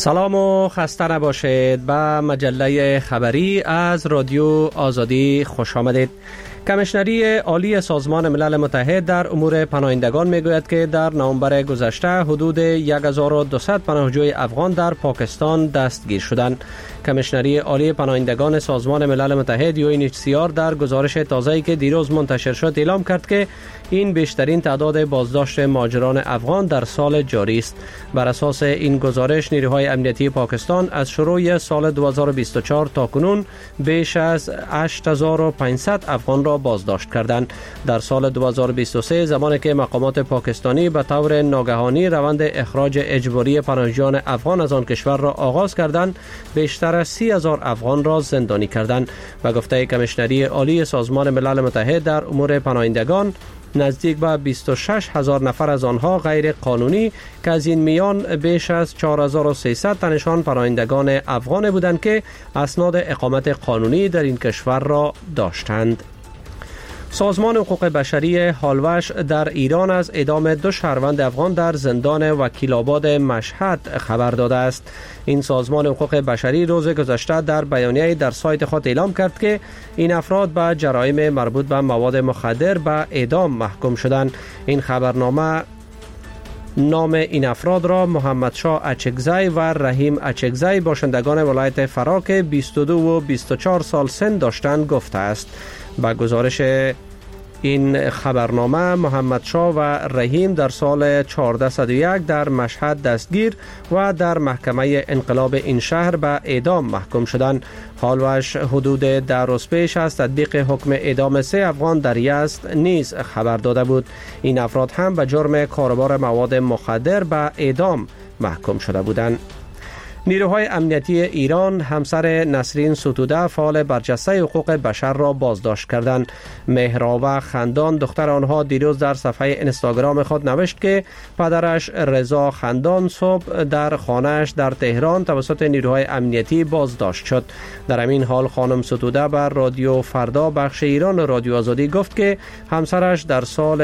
سلام و خسته نباشید. به مجله خبری از رادیو آزادی خوش آمدید. کمیشنری عالی سازمان ملل متحد در امور پناهندگان میگوید که در نوامبر گذشته حدود 1200 پناهجوی افغان در پاکستان دستگیر شدند. کمیشنری عالی پناهندگان سازمان ملل متحد UNHCR در گزارش تازه‌ای که دیروز منتشر شد اعلام کرد که این بیشترین تعداد بازداشت مهاجران افغان در سال جاری است. بر اساس این گزارش نیروهای امنیتی پاکستان از شروع سال 2024 تا کنون بیش از 8500 افغان را بازداشت کردند. در سال 2023 زمانی که مقامات پاکستانی به طور ناگهانی روند اخراج اجباری پناهجویان افغان از آن کشور را آغاز کردند، بیشتر از 30,000 افغان را زندانی کردند. به گفته کمیشنری عالی سازمان ملل متحد در امور پناهندگان، نزدیک به 26,000 نفر از آنها غیر قانونی که از این میان بیش از 4300 تنشان پناهندگان افغان بودند که اسناد اقامت قانونی در این کشور را داشتند. سازمان حقوق بشری هالوش در ایران از اعدام 2 شهروند افغان در زندان وکیل‌آباد مشهد خبر داده است. این سازمان حقوق بشری روز گذشته در بیانیه‌ای در سایت خود اعلام کرد که این افراد به جرایم مربوط به مواد مخدر به اعدام محکوم شدند. این خبرنامه نام این افراد را محمد شاه اچکزی و رحیم اچکزی باشندگان ولایت فرا که 22 و 24 سال سن داشتند گفته است. با گزارش این خبرنامه، محمد شاه و رحیم در سال 1401 در مشهد دستگیر و در محکمه انقلاب این شهر به اعدام محکوم شدند. هالوش حدود 10 روز پیش از تطبیق حکم اعدام 3 افغان در یزد نیز خبر داده بود. این افراد هم به جرم کاروبار مواد مخدر به اعدام محکوم شده بودند. نیروهای امنیتی ایران همسر نسرین ستوده فعال برجسته حقوق بشر را بازداشت کردند. مهراوه خندان دختر آنها دیروز در صفحه اینستاگرام خود نوشت که پدرش رضا خندان صبح در خانه‌اش در تهران توسط نیروهای امنیتی بازداشت شد. در همین حال خانم ستوده بر رادیو فردا بخش ایران رادیو آزادی گفت که همسرش در سال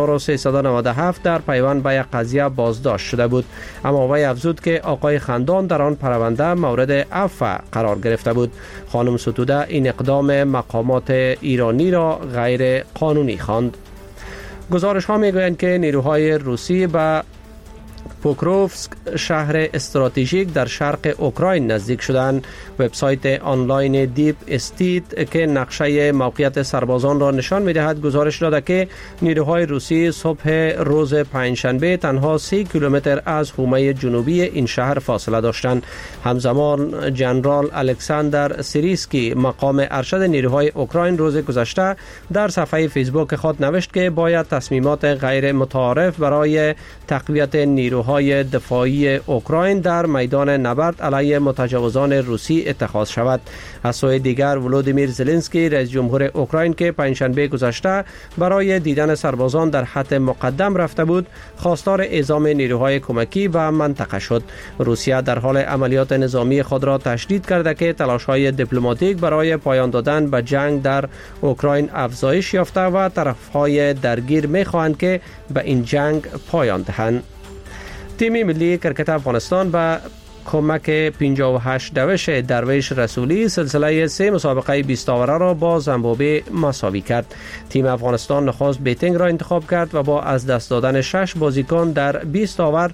1397 در پیوند به یک قضیه بازداشت شده بود، اما وی افزود که آقای خندان در آن پرونده مورد عفو قرار گرفته بود. خانم ستوده این اقدام مقامات ایرانی را غیر قانونی خواند. گزارش ها میگویند که نیروهای روسی به پوکروفسک شهر استراتژیک در شرق اوکراین نزدیک شدند. وبسایت آنلاین دیپ استیت که نقشه موقعیت سربازان را نشان می‌دهد گزارش داده که نیروهای روسی صبح روز پنجشنبه تنها 30 کیلومتر از حومه جنوبی این شهر فاصله داشتند. همزمان جنرال الکساندر سیریسکی مقام ارشد نیروهای اوکراین روز گذشته در صفحه فیسبوک خود نوشت که باید تصمیمات غیر متعارف برای تقویت نیروهای دفاعی اوکراین در میدان نبرد علیه متجاوزان روسی اتخاذ شود. از سوی دیگر ولودیمیر زلنسکی رئیس جمهور اوکراین که پنجشنبه گذشته برای دیدن سربازان در خط مقدم رفته بود، خواستار اعزام نیروهای کمکی به منطقه شد. روسیه در حال عملیات نظامی خود را تشدید کرده که تلاش‌های دیپلماتیک برای پایان دادن به جنگ در اوکراین افزایش یافته و طرف‌های درگیر می‌خواهند که به این جنگ پایان دهند. تیم ملی کرکت افغانستان به کمک 58 دوش درویش رسولی سلسله 3 مسابقه 20 آوره را با زیمبابوه مساوی کرد. تیم افغانستان نخست بیتینگ را انتخاب کرد و با از دست دادن 6 بازیکن در 20 آور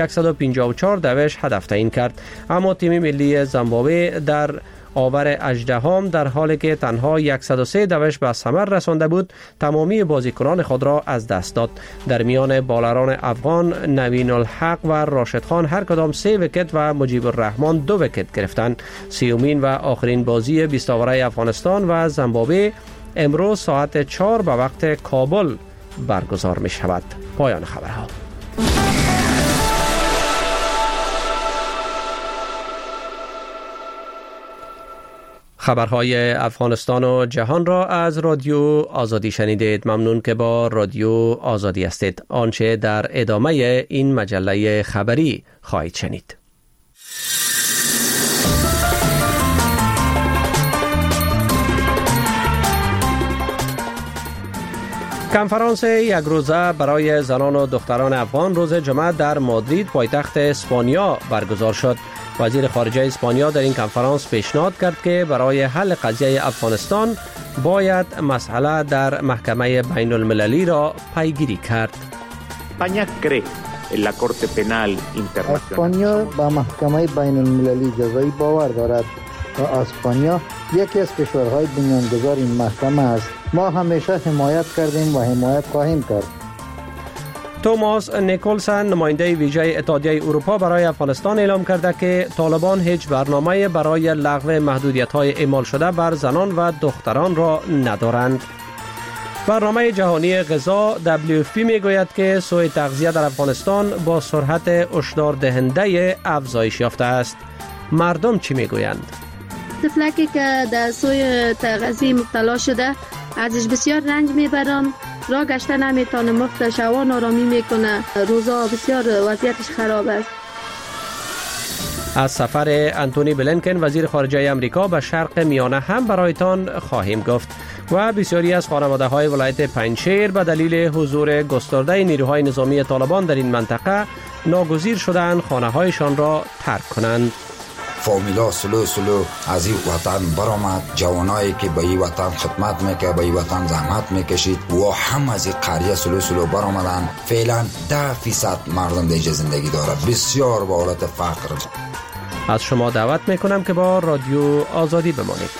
154 دوش هدف تعیین کرد، اما تیم ملی زیمبابوه در آور 18 در حالی که تنها 103 دوش به ثمر رسانده بود تمامی بازیکنان خود را از دست داد. در میان بالران افغان نوین الحق و راشد خان هر کدام 3 ویکت و مجیب الرحمن 2 ویکت گرفتند. سیومین و آخرین بازی 20 آوره افغانستان و زیمبابوه امروز ساعت 4 به وقت کابل برگزار می شود. پایان خبرها. خبرهای افغانستان و جهان را از رادیو آزادی شنیدید. ممنون که با رادیو آزادی هستید. آنچه در ادامه این مجله خبری خواهید شنید. کنفرانس یک روزه برای زنان و دختران افغان روز جمعه در مادرید پایتخت اسپانیا برگزار شد. وزیر خارجه اسپانیا در این کنفرانس پیشنهاد کرد که برای حل قضیه افغانستان باید مسئله در محکمه بین المللی را پیگیری کرد. اسپانیا به محکمه بین المللی جزایی باور دارد و اسپانیا یکی از کشورهای بنیانگذار این محکمه است. ما همیشه حمایت کردیم و حمایت خواهیم کرد. توماس نیکولسن نماینده ویژه اتحادیه اروپا برای افغانستان اعلام کرده که طالبان هیچ برنامه برای لغو محدودیت‌های اعمال شده بر زنان و دختران را ندارند. برنامه جهانی غذا WFP میگوید که سوء تغذیه در افغانستان با سرعت هشدار دهنده افزایش یافته است. مردم چی میگویند؟ طفلکی که در سوء تغذیه مبتلا شده ازش بسیار رنج میبرم، راه گشته نمیتونه، مفتش هوا نارامی میکنه، روزا بسیار وضعیتش خراب است. از سفر انتونی بلینکن وزیر خارجه امریکا به شرق میانه هم برایتان خواهیم گفت و بسیاری از خانواده های ولایت پنجشیر به دلیل حضور گسترده نیروهای نظامی طالبان در این منطقه ناگزیر شدند خانه هایشان را ترک کنند. فامیلا سلو از این وطن برآمد، جوانایی که به این وطن خدمت میکرد، به این وطن زحمت میکشید و هم از این قریه سلو برآمدن. فعلا 10% مردم دیگه زندگی داره، بسیار با حالت فقر. از شما دعوت میکنم که با رادیو آزادی بمانید.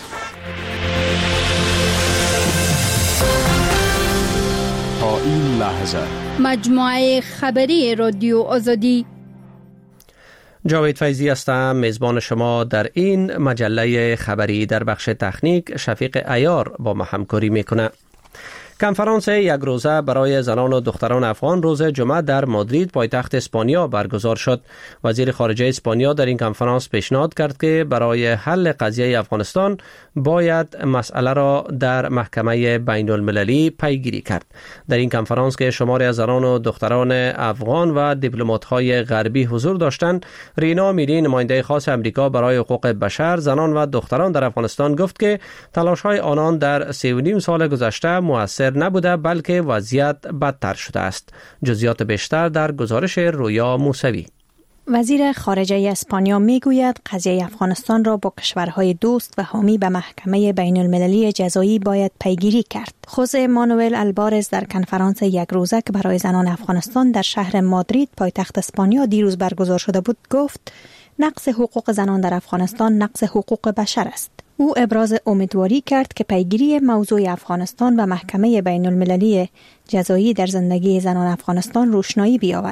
تا این لحظه مجموعه خبری رادیو آزادی. جاوید فیضی هستم، میزبان شما در این مجله خبری. در بخش تکنیک شفیق عیار با ما همکاری میکنه. کنفرانس یک روزه برای زنان و دختران افغان روز جمعه در مادرید پایتخت اسپانیا برگزار شد. وزیر خارجه اسپانیا در این کنفرانس پیشنهاد کرد که برای حل قضیه افغانستان باید مسئله را در محکمه بین المللی پیگیری کرد. در این کنفرانس که شماری از زنان و دختران افغان و دیپلمات‌های غربی حضور داشتند، رینا میری نماینده خاص امریکا برای حقوق بشر، زنان و دختران در افغانستان گفت که تلاش‌های آنان در 3.5 سال گذشته موثر نبوده بلکه وضعیت بدتر شده است. جزئیات بیشتر در گزارش رویا موسوی. وزیر خارجه اسپانیا میگوید قضیه افغانستان را با کشورهای دوست و حامی به محکمه بین المللی جزایی باید پیگیری کرد. خوزه مانوئل البارز در کنفرانس یک روزه که برای زنان افغانستان در شهر مادرید پایتخت اسپانیا دیروز برگزار شده بود گفت نقض حقوق زنان در افغانستان نقض حقوق بشر است. او ابراز امیدواری کرد که پیگیری موضوع افغانستان و محکمه بین المللی جزایی در زندگی زنان افغانستان روشنایی بیاورد.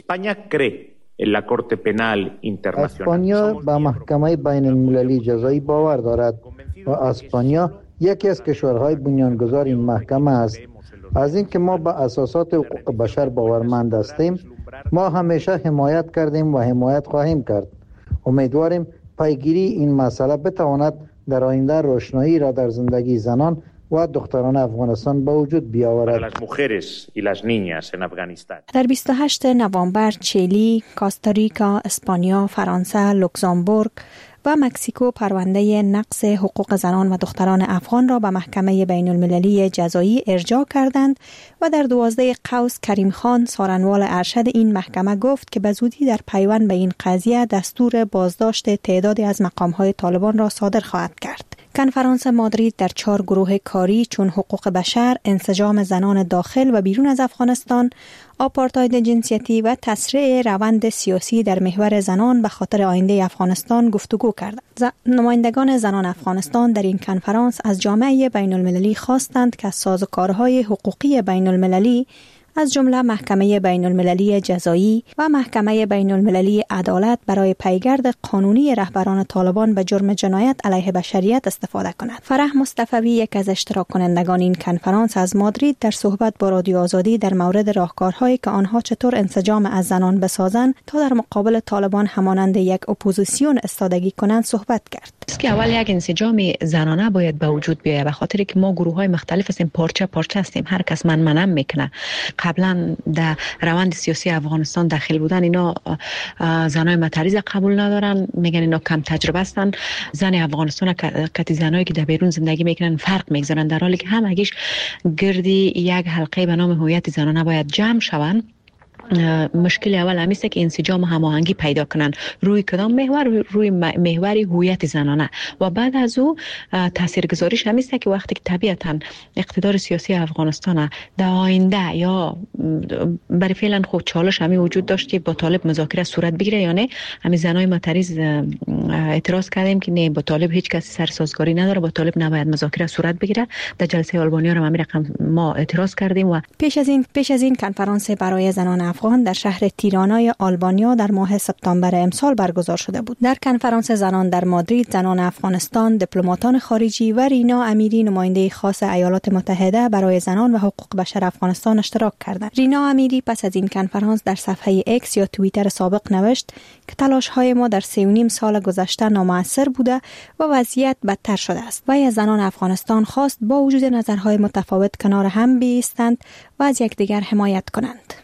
اسپانیا به محکمه بین المللی جزایی باور دارد و اسپانیا یکی از کشورهای بنیانگذار این محکمه است. از اینکه ما به اساسات حقوق بشر باورمند هستیم، ما همیشه حمایت کردیم و حمایت خواهیم کرد. امیدواریم پیگیری این مسئله بتواند در آینده روشنایی را در زندگی زنان و دختران افغانستان به وجود بیاورد. در 28 نوامبر چیلی، کوستاریکا، اسپانیا، فرانسه، لوکزامبورگ و مکزیکو پرونده نقض حقوق زنان و دختران افغان را به محکمه بین المللی جزایی ارجاع کردند و در 12 قوس کریم خان سارنوال ارشد این محکمه گفت که به زودی در پیوند به این قضیه دستور بازداشت تعدادی از مقام‌های طالبان را صادر خواهد کرد. کنفرانس مادرید در 4 گروه کاری چون حقوق بشر، انسجام زنان داخل و بیرون از افغانستان، آپارتاید جنسیتی و تسریع روند سیاسی در محور زنان به خاطر آینده افغانستان گفتگو کردند. نمایندگان زنان افغانستان در این کنفرانس از جامعه بین المللی خواستند که سازوکارهای حقوقی بین المللی از جمله محکمه بین المللی جزایی و محکمه بین المللی عدالت برای پیگرد قانونی رهبران طالبان به جرم جنایت علیه بشریت استفاده کند. فرح مصطفی یک از اشتراک کنندگان این کنفرانس از مادرید در صحبت با رادیو آزادی در مورد راهکارهایی که آنها چطور انسجام از زنان بسازند تا در مقابل طالبان همانند یک اپوزیسیون استادگی کنند صحبت کرد. که اول یک انسجام زنانه باید به وجود بیاید، به خاطر که ما گروه‌های مختلف هستیم، پارچه هستیم، هر کس منم میکنه. قبلا در روند سیاسی افغانستان داخل بودن اینا زنای متریز قبول ندارن، میگن اینا کم تجربه هستن. زن افغانستان کتی زنایی که در بیرون زندگی میکنن فرق میگذارن، در حالی که همگیش گردی یک حلقه به نام هویت زنانه باید جمع شوند مشکل اول همیشه که انسجام و هماهنگی پیدا کنن روی کدام محور، روی محور هویت زنانه و بعد از او تاثیرگذاریش همیشه که وقتی که طبیعتا اقتدار سیاسی افغانستان در آینده یا برای فعلا خود چالش همی وجود داشت که با طالب مذاکره صورت بگیره یا نه. همین زنای معترض اعتراض کردیم که نه، با طالب هیچ کسی سرسازگاری نداره، با طالب نباید مذاکره صورت بگیره. در جلسه آلبانیا هم همین رقم ما اعتراض کردیم. و پیش از این کنفرانس برای زنان افغان در شهر تیرانای آلبانیا در ماه سپتامبر امسال برگزار شده بود. در کنفرانس زنان در مادرید زنان افغانستان، دیپلماتان خارجی و رینا امیری نماینده خاص ایالات متحده برای زنان و حقوق بشر افغانستان اشتراک کردند. رینا امیری پس از این کنفرانس در صفحه اکس یا توییتر سابق نوشت که تلاش‌های ما در 3.5 سال گذشته نامؤثر بوده و وضعیت بدتر شده است. و از زنان افغانستان خواست با وجود نظرهای متفاوت کنار هم بایستند و از یکدیگر حمایت کنند.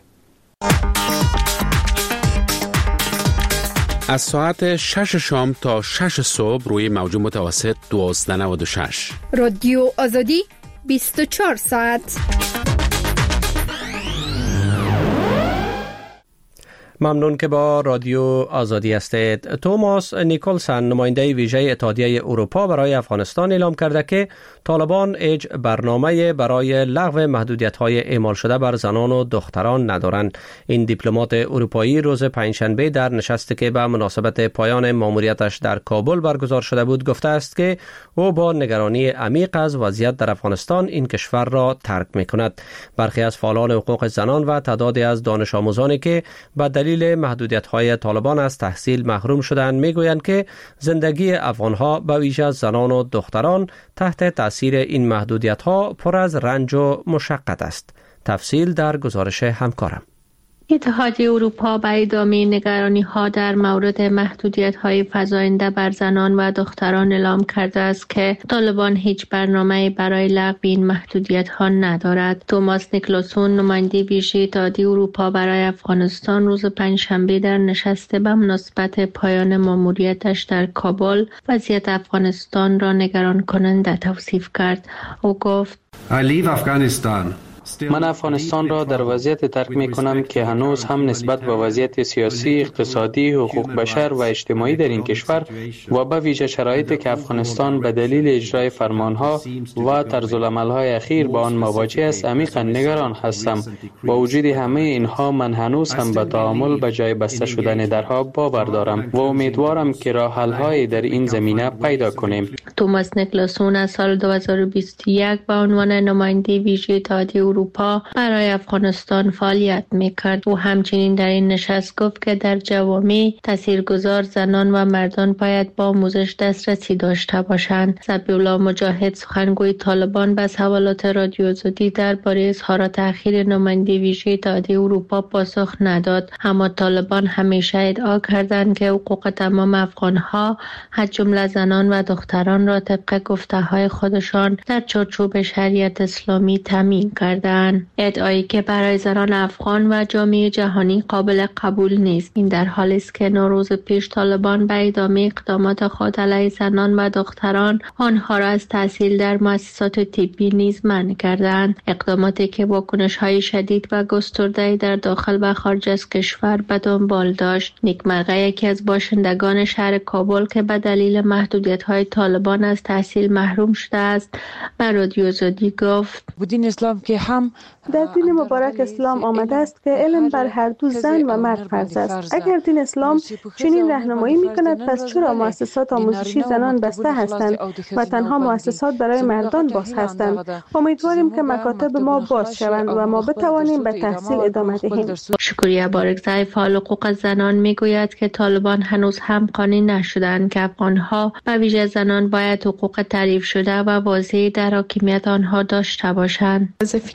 از ساعت 6 شام تا 6 صبح روی موج متوسط 1296 رادیو آزادی 24 ساعت. ممنون که با رادیو آزادی هستید. توماس نیکلسن نماینده ویژه اتحادیه اروپا برای افغانستان اعلام کرده که طالبان هیچ برنامه برای لغو محدودیت‌های اعمال شده بر زنان و دختران ندارند. این دیپلمات اروپایی روز پنجشنبه در نشستی که به مناسبت پایان ماموریتش در کابل برگزار شده بود گفته است که او با نگرانی عمیق از وضعیت در افغانستان این کشور را ترک می‌کند. برخی از فعالان حقوق زنان و تعدادی از دانش آموزانی که به دلیل محدودیت‌های طالبان از تحصیل محروم شدند میگویند که زندگی افغان‌ها به ویژه زنان و دختران تحت تاثیر این محدودیت‌ها پر از رنج و مشقت است. تفصیل در گزارش همکارم. اتحادیه اروپا به ادامه نگرانی‌ها در مورد محدودیت‌های فزاینده بر زنان و دختران اعلام کرده است که طالبان هیچ برنامه‌ای برای لغو این محدودیت‌ها ندارد. توماس نیکلسون نماینده ویژه اتحادیه اروپا برای افغانستان روز پنجشنبه در نشست به مناسبت پایان ماموریتش در کابل وضعیت افغانستان را نگران کننده توصیف کرد. او گفت: من افغانستان را در وضعیت ترک می کنم که هنوز هم نسبت به وضعیت سیاسی، اقتصادی، حقوق بشر و اجتماعی در این کشور و به ویژه شرایطی که افغانستان به دلیل اجرای فرمانها و طرزالعمل‌های اخیر با آن مواجه است عمیقاً نگران هستم. با وجود همه اینها من هنوز هم به تعامل به جای بسته شدن درها باور دارم و امیدوارم که راه حل‌هایی در این زمینه پیدا کنیم. توماس نیکلسون از سال 2021 به عنوان نماینده ویژه اتحادیه اروپا برای افغانستان فعالیت میکرد. او همچنین در این نشست گفت که در جوامع تاثیرگذار زنان و مردان باید با آموزش دسترسی داشته باشند. ذبیح‌الله مجاهد سخنگوی طالبان به سوالات رادیو آزادی درباره اظهارات اخیر نماینده ویژه اتحادیه اروپا پاسخ نداد، اما طالبان همیشه ادعا کردند که حقوق تمام افغانها از جمله زنان و دختران را طبق گفته‌های خودشان در چارچوب شریعت اسلامی تامین کردند. ادعایی که برای زنان افغان و جامعه جهانی قابل قبول نیست. این در حالی است که 9 روز پیش طالبان به ادامه اقدامات خود علیه زنان و دختران آنها را از تحصیل در مؤسسات طبی نیز منع کردند. اقداماتی که واکنش‌های شدید و گسترده در داخل و خارج از کشور به دنبال داشت. نیک مرغه یکی از باشندگان شهر کابل که به دلیل محدودیت‌های طالبان از تحصیل محروم شده است به رادیو آزادی گفت: دین اسلام که هم در دین مبارک اسلام آمده است که علم بر هر دو زن و مرد فرض است. اگر دین اسلام چنین راهنمایی می‌کند، پس چرا مؤسسات آموزشی زنان بسته هستند و تنها مؤسسات برای مردان باز هستند؟ امیدواریم که مکاتب ما باز شوند و ما بتوانیم به تحصیل ادامه دهیم. شکریه بارکزای فعال حقوق زنان میگوید که طالبان هنوز هم قانع نشدند که افغانها به ویژه زنان باید حقوق تعریف شده و واضحی در حاکمیت آنها داشته باشند.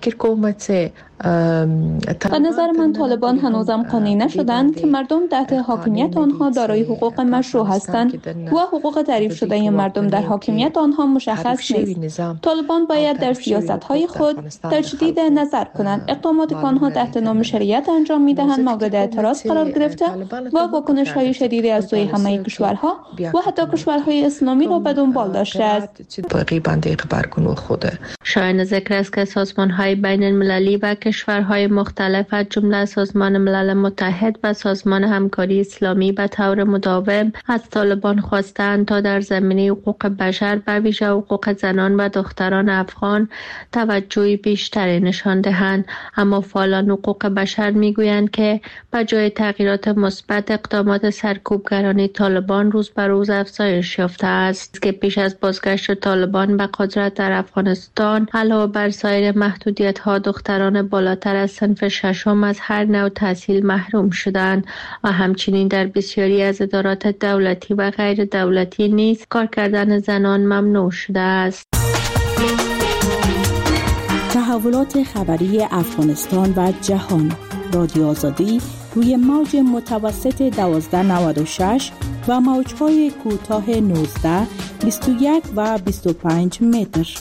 به نظر من طالبان هنوزم قانع نشدند که مردم تحت حاکمیت آنها دارای حقوق مشروع هستند و حقوق تعریف شده مردم در حاکمیت آنها مشخص نیست. طالبان باید در سیاست‌های خود تجدید نظر کنند. اقداماتی که آنها تحت نام شریعت انجام می‌دهند مورد اعتراض قرار گرفته و واکنش‌های شدیدی از سوی همه کشورها و حتی کشورهای اسلامی را به دنبال داشته است. شایان ذکر است که سازمان‌های بین‌المللی و کشورهای مختلف از جمله سازمان ملل متحد و سازمان همکاری اسلامی به طور مداوم از طالبان خواستند تا در زمینه حقوق بشر به ویژه حقوق زنان و دختران افغان توجه بیشتری نشان دهند، اما فعالان حقوق بشر میگویند که به جای تغییرات مثبت اقدامات سرکوبگرانه طالبان روز به روز افزایش یافته است که پیش از بازگشت طالبان به قدرت در افغانستان علاوه بر سایر محدودیت‌ها دختران بالاتر از صنف ششم از هر نوع تحصیل محروم شدند و همچنین در بسیاری از ادارات دولتی و غیر دولتی نیز کار کردن زنان ممنوع شده است. تحولات خبری افغانستان و جهان، رادیو آزادی روی موج متوسط 1296 و موج‌های کوتاه 19، 21 و 25 متر.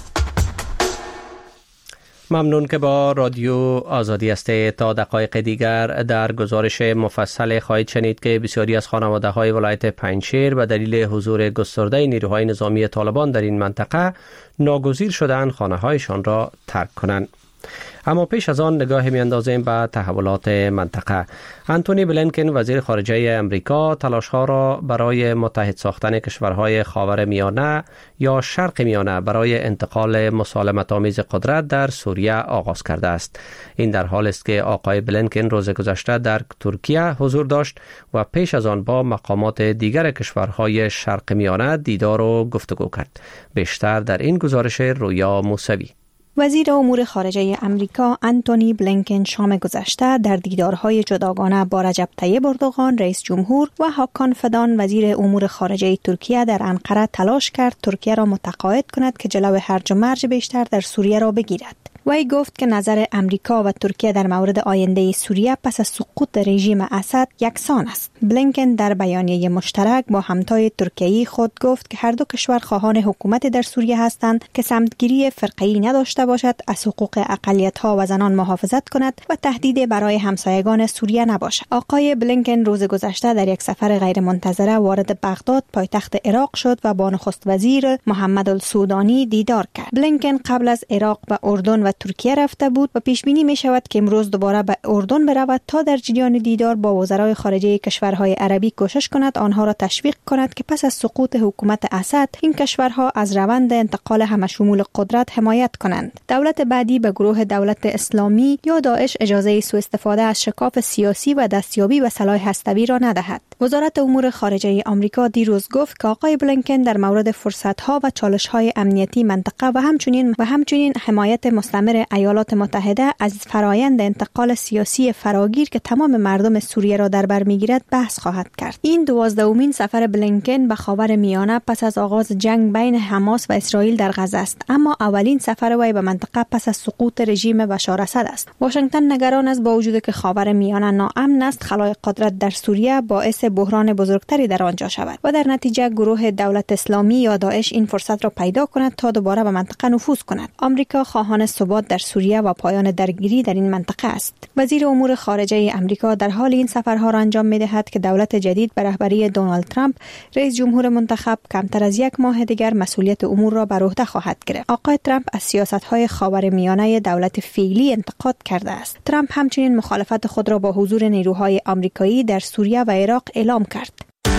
ممنون که با رادیو آزادی هستید. تا دقایق دیگر در گزارش مفصل خواهید شنید که بسیاری از خانواده‌های ولایت پنجشیر به دلیل حضور گسترده نیروهای نظامی طالبان در این منطقه ناگزیر شدند خانه‌هایشان را ترک کنند. اما پیش از آن نگاه می‌اندازیم به تحولات منطقه. انتونی بلینکن وزیر خارجه امریکا تلاش‌ها را برای متحد ساختن کشورهای خاورمیانه یا شرق میانه برای انتقال مسالمت‌آمیز قدرت در سوریه آغاز کرده است. این در حالی است که آقای بلینکن روز گذشته در ترکیه حضور داشت و پیش از آن با مقامات دیگر کشورهای شرق میانه دیدار و گفتگو کرد. بیشتر در این گزارش رویا موسوی. وزیر امور خارجه امریکا انتونی بلینکن شام گذشته در دیدارهای جداگانه با رجب طیب اردوغان رئیس جمهور و هاکان فدان وزیر امور خارجه ترکیه در انقره تلاش کرد ترکیه را متقاعد کند که جلو هرج و مرج بیشتر در سوریه را بگیرد. وی گفت که نظر امریکا و ترکیه در مورد آینده سوریه پس از سقوط رژیم اسد یکسان است. بلینکن در بیانیه مشترک با همتای ترکیه‌ای خود گفت که هر دو کشور خواهان حکومت در سوریه هستند که سمتگیری فرقه‌ای نداشته باشد، از حقوق اقلیت‌ها و زنان محافظت کند و تهدید برای همسایگان سوریه نباشد. آقای بلینکن روز گذشته در یک سفر غیرمنتظره وارد بغداد پایتخت عراق شد و با نخست وزیر محمد السودانی دیدار کرد. بلینکن قبل از عراق به اردن و ترکیه رفته بود و پیش بینی می شود که امروز دوباره به اردن برود تا در جریان دیدار با وزرای خارجه کشورهای عربی کوشش کند آنها را تشویق کند که پس از سقوط حکومت اسد این کشورها از روند انتقال همشمول قدرت حمایت کنند. دولت بعدی به گروه دولت اسلامی یا داعش اجازه سوء استفاده از شکاف سیاسی و دستیابی به سلاح هسته‌ای را ندهد. وزارت امور خارجه آمریکا دیروز گفت که آقای بلینکن در مورد فرصت‌ها و چالش‌های امنیتی منطقه و همچنین حمایت مستمر ایالات متحده از فرایند انتقال سیاسی فراگیر که تمام مردم سوریه را در بر می‌گیرد بحث خواهد کرد. این 12مین سفر بلینکن به خاورمیانه پس از آغاز جنگ بین حماس و اسرائیل در غزه است، اما اولین سفر وی به منطقه پس از سقوط رژیم بشار اسد است. واشنگتن نگران است با وجود که خاورمیانه ناامن است، خلای قدرت در سوریه باعث بحران بزرگتری در آنجا شود و در نتیجه گروه دولت اسلامی یا داعش این فرصت را پیدا کند تا دوباره به منطقه نفوذ کند. آمریکا خواهان ثبات در سوریه و پایان درگیری در این منطقه است. وزیر امور خارجه آمریکا در حال این سفرها را انجام می‌دهد که دولت جدید به رهبری دونالد ترامپ رئیس جمهور منتخب کمتر از یک ماه دیگر مسئولیت امور را بر عهده خواهد گرفت. آقای ترامپ از سیاست‌های خاورمیانه دولت فعلی انتقاد کرده است. ترامپ همچنین مخالفت خود را با حضور نیروهای آمریکایی در سوریه و عراق اعلام کرد.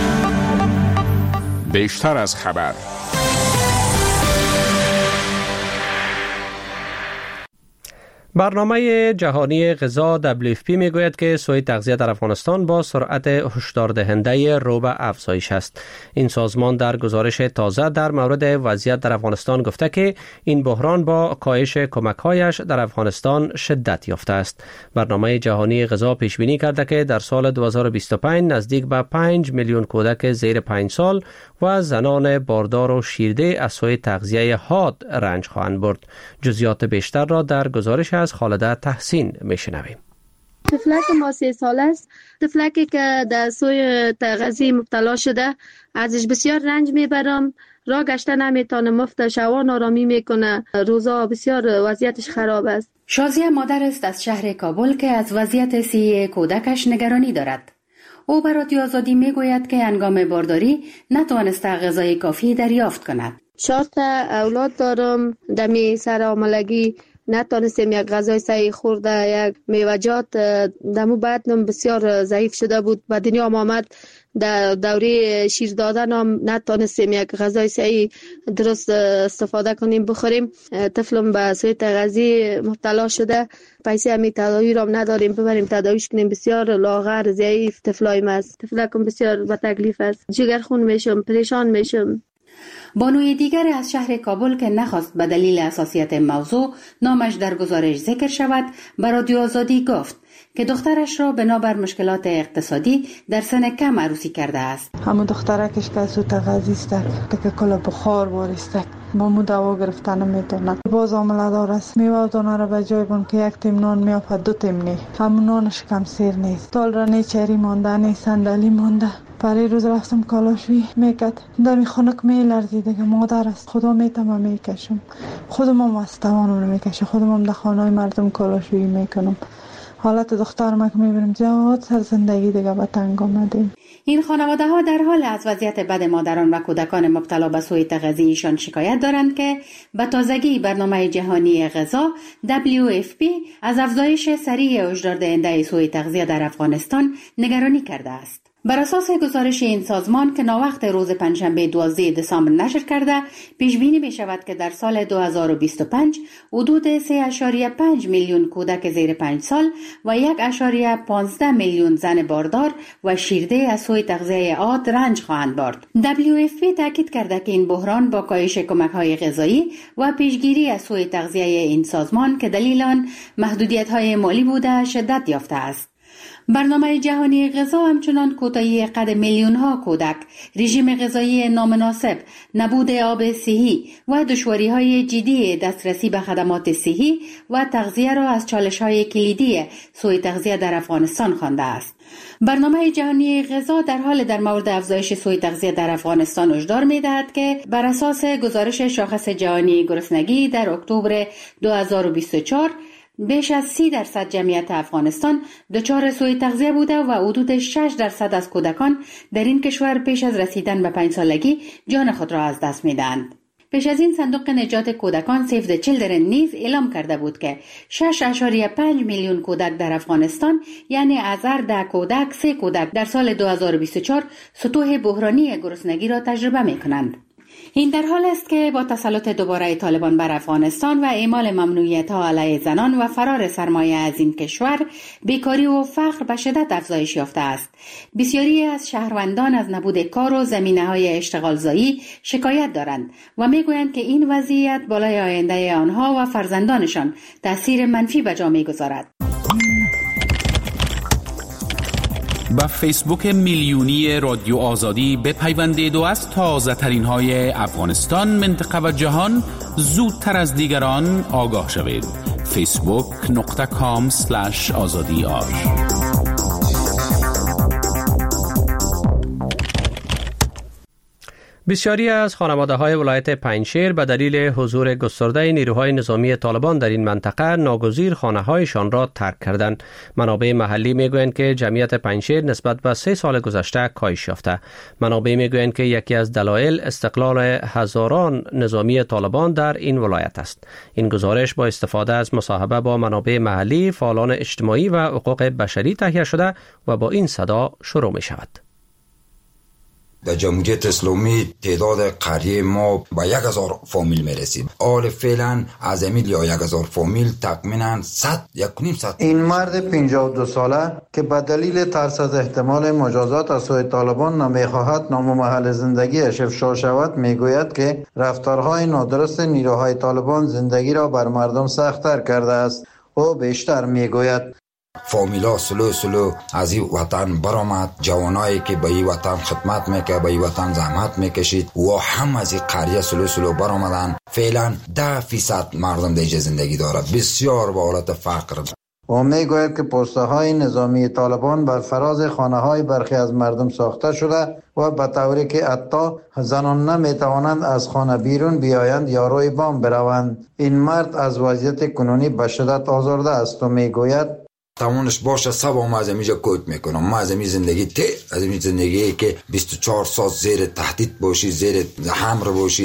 بیشتر از خبر. برنامه جهانی غذا WFP میگوید که سوی تغذیه در افغانستان با سرعت هشدار دهنده رو به افزایش است. این سازمان در گزارش تازه در مورد وضعیت در افغانستان گفته که این بحران با کاهش کمک‌هایش در افغانستان شدت یافته است. برنامه جهانی غذا پیش بینی کرده که در سال 2025 نزدیک به 5 میلیون کودک زیر 5 سال و زنان باردار و شیرده از سوی تغذیه حاد رنج خواهند برد. جزئیات بیشتر را در گزارش از خالده تحسین میشنویم. طفلک ما 3 ساله است. طفلکی که در سوی تغذیه مبتلا شده ازش بسیار رنج میبرم، راه گشته نمیتونه، مفتش هوا نارامی میکنه، روزا بسیار وضعیتش خراب است. شازیه مادر است از شهر کابل که از وضعیت صحی کودکش نگرانی دارد. او به رادیو آزادی میگوید که هنگام بارداری نتوانسته غذای کافی دریافت کند. 4 تا اولاد دارم، دمی سر آملگی نتونستیم یک غذای صحیح خورده، یک میوه‌جات دمو بدنم بسیار ضعیف شده بود. به دنیا آمد در دوره شیر دادن هم نتونستیم یک غذای صحیح درست استفاده کنیم بخوریم. طفلم به سوء تغذیه مبتلا شده، پیسه همی تداوی را نداریم ببریم تداویش کنیم. بسیار لاغر ضعیف طفلایم است، طفلکم بسیار به تکلیف است، جگرخون میشم، پریشان میشم. بانوی دیگر از شهر کابل که نخواست به دلیل حساسیت موضوع نامش در گزارش ذکر شود به رادیو آزادی گفت که دخترش را بنابر مشکلات اقتصادی در سن کم عروسی کرده است. همون دخترکش که سوء تغذیه است که کلا بخار واریست، با مو دوا گرفتن نمیتونه، باز عامله دار است. میوه و دانه را به جای بون که یک تیم نان میافد دو تیم نی، همون نانش کم سیر نیست، تال را نی چری مانده نی صندلی مانده. برای روز رفتم کالاشوی میکرد دمی خنک میلرزید که مادر است خدا میتم میکشم، خودم هم از توانم نمیکشم، خودم هم در خانه مردم کالاشوی میکنم. حالت دخترم که میبینم زیاد سر زندگی دیگه به تنگ آمدیم. این خانواده ها در حال از وضعیت بد مادران و کودکان مبتلا به سوء تغذیه ایشان شکایت دارند که به تازگی برنامه جهانی غذا WFP از افزایش سریع هشدار دهنده سوء تغذیه در افغانستان نگرانی کرده است. بر اساس گزارش این سازمان که ناوقت روز پنجشنبه 12 دسامبر نشر کرده، پیش بینی می شود که در سال 2025 حدود 3.5 میلیون کودک زیر 5 سال و 1.15 میلیون زن باردار و شیرده از سوء تغذیه عاد رنج خواهند برد. WFP تاکید کرده که این بحران با کاهش کمک‌های غذایی و پیشگیری از سوء تغذیه این سازمان که دلیل آن محدودیت‌های مالی بوده شدت یافته است. برنامه جهانی غذا همچنان کوتاهی قد میلیون ها کودک، رژیم غذایی نامناسب، نبود آب صحی و دشواری های جدی دسترسی به خدمات صحی و تغذیه را از چالش های کلیدی سوء تغذیه در افغانستان خوانده است. برنامه جهانی غذا در حال در مورد افزایش سوء تغذیه در افغانستان هشدار می‌دهد که بر اساس گزارش شاخص جهانی گرسنگی در اکتبر 2024 بیش از 30% جمعیت افغانستان دچار سوء تغذیه بوده و حدود 6% از کودکان در این کشور پیش از رسیدن به 5 سالگی جان خود را از دست می‌دهند. پیش از این صندوق نجات کودکان سیو د چیلدرن نیز اعلام کرده بود که 6.5 میلیون کودک در افغانستان، یعنی از هر 10 کودک 3 کودک در سال 2024 سطوح بحرانی گرسنگی را تجربه می‌کنند. این در حال است که با تسلط دوباره طالبان بر افغانستان و اعمال ممنوعیت‌ها علیه زنان و فرار سرمایه از این کشور، بیکاری و فقر به شدت افزایش یافته است. بسیاری از شهروندان از نبود کار و زمینه‌های اشتغالزایی شکایت دارند و می‌گویند که این وضعیت بالای آینده آنها و فرزندانشان تأثیر منفی به جا می‌گذارد. با فیسبوک میلیونی رادیو آزادی بپیوندید و از تازه ترین های افغانستان، منطقه و جهان زودتر از دیگران آگاه شوید. facebook.com/azadi. بسیاری از خانواده‌های ولایت پنجشیر به دلیل حضور گسترده نیروهای نظامی طالبان در این منطقه ناگزیر خانه‌هایشان را ترک کردند. منابع محلی میگویند که جمعیت پنجشیر نسبت به 3 سال گذشته کاهش یافته. منابع میگویند که یکی از دلایل استقلال هزاران نظامی طالبان در این ولایت است. این گزارش با استفاده از مصاحبه با منابع محلی، فعالان اجتماعی و حقوق بشری تهیه شده و با این صدا شروع می شود. در جمهوریت اسلامی تعداد قریه ما با 1000 فامیل میرسید. حال فعلا از امیل یا 1000 فامیل تقریبا 100 این مرد 52 ساله که به دلیل ترس از احتمال مجازات از سوی طالبان نمیخواهد نام و محل زندگیش افشا شود، میگوید که رفتارهای نادرست نیروهای طالبان زندگی را بر مردم سخت‌تر کرده است. او بیشتر میگوید فامیلا سلو از این وطن برآمد، جوانایی که به این وطن خدمت میکرد، به این وطن زحمت میکشید و هم از این قریه سلو برآمدن. فعلا 10% مردم دیگه زندگی داره، بسیار با حالت فقر. و میگوید که پست‌های نظامی طالبان بر فراز خانه‌های برخی از مردم ساخته شده و به طوری که حتی زنان نمیتوانند از خانه بیرون بیایند یا روی بام بروند. این مرد از وضعیت کنونی به شدت آزرده است و میگوید توانش باشه سبا ما از اینجا کوت میکنم. ما از این زندگی از این زندگی که 24 ساعت زیر تهدید باشید، زیر حمر باشید.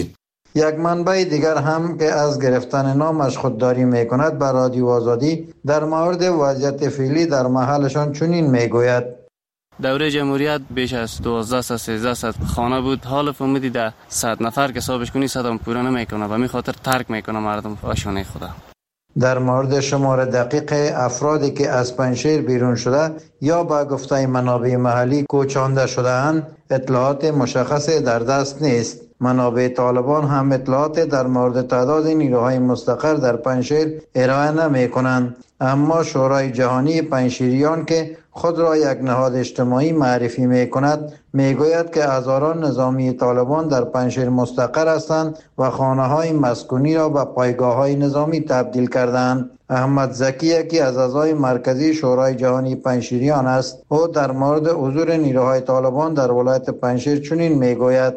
یک منبع دیگر هم که از گرفتن نامش خودداری میکند بر رادیو آزادی در مورد وضعیت فعلی در محلشان چنین میگوید: دوره جمهوریت بیش از 1200 خانه بود. حال فهمیدی ده 100 نفر که حسابش کنی 100 هم پوره نمیکنه و می خاطر ترک میکنه مردم آشانه خدا. در مورد شمار دقیق افرادی که از پنجشیر بیرون شده یا با گفته منابع محلی کوچانده شده اند اطلاعات مشخصی در دست نیست. منابع طالبان هم اطلاعات در مورد تعداد نیروهای مستقر در پنجشیر ارائه نمی کنند، اما شورای جهانی پنجشیریان که خود را یک نهاد اجتماعی معرفی می کند می گوید که هزاران نظامی طالبان در پنجشیر مستقر هستند و خانه های مسکونی را به پایگاه های نظامی تبدیل کردند. احمد زکی یکی از اعضای مرکزی شورای جهانی پنجشیریان است. او در مورد حضور نیروهای طالبان در ولایت پنجشیر چنین می گوید: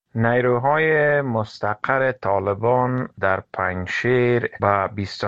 نیروهای مستقر طالبان در پنجشیر به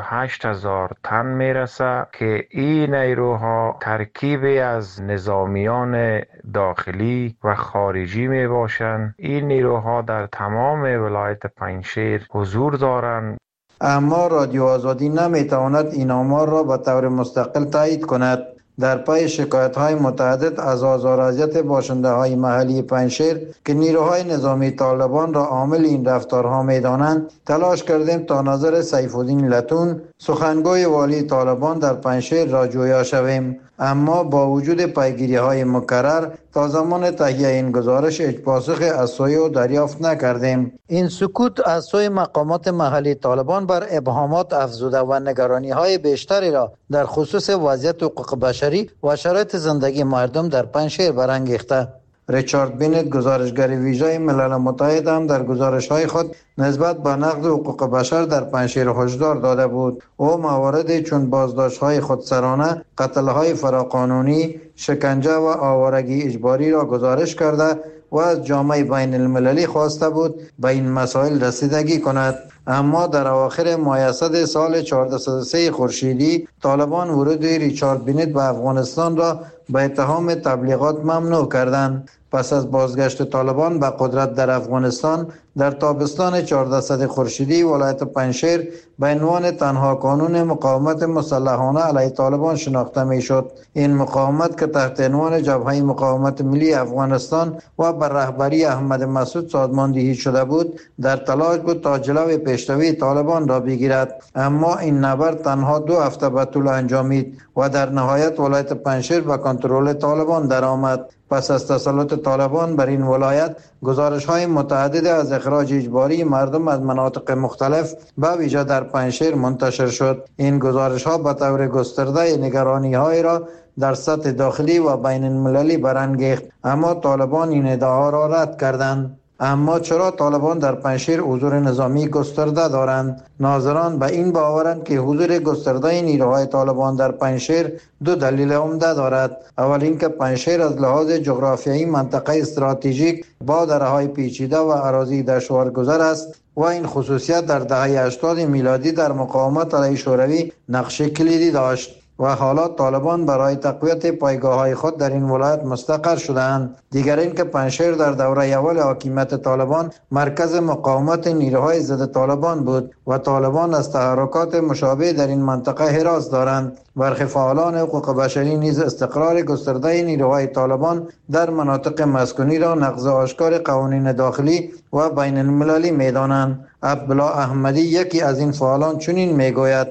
28,000 تن میرسه که این نیروها ترکیبی از نظامیان داخلی و خارجی می باشند. این نیروها در تمام ولایت پنجشیر حضور دارند. اما رادیو آزادی نمیتواند این آمار را به طور مستقل تایید کند. در پی شکایت‌های متعدد از آزار و اذیت باشنده‌های محلی پنجشیر که نیروهای نظامی طالبان را عامل این رفتارها می‌دانند، تلاش کردیم تا نظر سیف‌الدین لتون، سخنگوی والی طالبان در پنجشیر را جویا شویم، اما با وجود پیگیری‌های مکرر تا زمان تهیه این گزارش هیچ پاسخ از سوی او دریافت نکردیم. این سکوت از سوی مقامات محلی طالبان بر ابهامات افزوده و نگرانی‌های بیشتری را در خصوص وضعیت حقوق بشری و شرایط زندگی مردم در پنجشیر برانگیخته. ریچارد بینت، گزارشگر ویژه ملل متحد، هم در گزارش‌های خود نسبت به نقض حقوق بشر در پنجشیر هشدار داده بود. او مواردی چون بازداشت‌های خودسرانه، قتل‌های فراقانونی، شکنجه و آوارگی اجباری را گزارش کرده و از جامعه بین المللی خواسته بود به این مسائل رسیدگی کند. اما در اواخر ماه اسد سال 1403 خورشیدی طالبان ورود ریچارد بینت به افغانستان را به اتهام تبلیغات ممنوع کردند. پس از بازگشت طالبان به قدرت در افغانستان در تابستان 1400 خورشیدی ولایت پنجشیر به عنوان تنها کانون مقاومت مسلحانه علیه طالبان شناخته میشد. این مقاومت که تحت عنوان جبهه مقاومت ملی افغانستان و بر رهبری احمد مسعود سازماندهی شده بود، در تلاش بود تا جلوی پیشروی طالبان را بگیرد، اما این نبرد تنها 2 هفته به طول انجامید و در نهایت ولایت پنجشیر به کنترل طالبان درآمد. پس از تسلط طالبان بر این ولایت گزارش‌های متعدد از اخراج اجباری مردم از مناطق مختلف به ویژه در پنجشیر منتشر شد. این گزارش‌ها به طور گسترده نگرانی‌های را در سطح داخلی و بین المللی برانگیخت، اما طالبان این ادعا را رد کردند. اما چرا طالبان در پنجشیر حضور نظامی گسترده دارند؟ ناظران به این باورند که حضور گسترده نیروهای طالبان در پنجشیر 2 دلیل عمده دارد. اول اینکه پنجشیر از لحاظ جغرافیایی منطقه استراتژیک با دره‌های پیچیده و اراضی دشوارگذر است و این خصوصیت در دهه 80 میلادی در مقاومت علیه شوروی نقش کلیدی داشت و حالا طالبان برای تقویت پایگاه‌های خود در این ولایت مستقر شدند. دیگر اینکه پنجشیر در دوره اول حاکمیت طالبان مرکز مقاومت نیروهای ضد طالبان بود و طالبان از تحرکات مشابه در این منطقه هراس دارند. برخی فعالان حقوق بشری نیز استقرار گسترده نیروهای طالبان در مناطق مسکونی را نقض آشکار قوانین داخلی و بین المللی می‌دانند. عبدالله احمدی، یکی از این فعالان، چنین می‌گوید: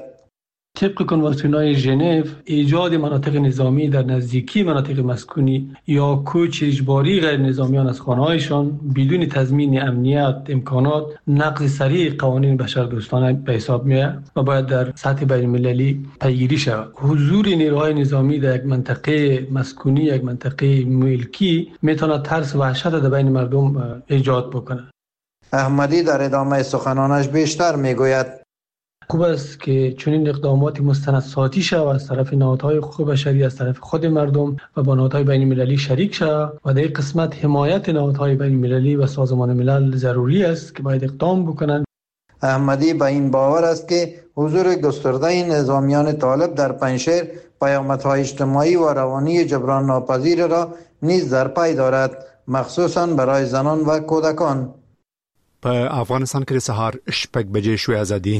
طبق کنوانسیون‌های ژنو، ایجاد مناطق نظامی در نزدیکی مناطق مسکونی یا کوچ اجباری غیر نظامیان از خانه‌هایشان بدون تضمین امنیت امکانات نقض صریح قوانین بشردوستانه به حساب می‌آید و باید در سطح بین‌المللی پیگیری شود. حضور نیروهای نظامی در یک منطقه مسکونی، یک منطقه ملکی، میتواند ترس و وحشت در بین مردم ایجاد بکند. احمدی در ادامه سخنانش بیشتر میگوید: خوب است که چنین اقدامات مستندسازی شود از طرف نهادهای حقوق بشری، از طرف خود مردم و با نهادهای بین المللی شریک شود و در این قسمت حمایت نهادهای بین المللی و سازمان ملل ضروری است که باید اقدام بکنند. احمدی به این باور است که حضور گسترده نظامیان طالب در پنجشیر پیامدهای اجتماعی و روانی جبران ناپذیر را نیز در پی دارد، مخصوصا برای زنان و کودکان. په افغانستان کې د سهار 6 بجې شوې ازادي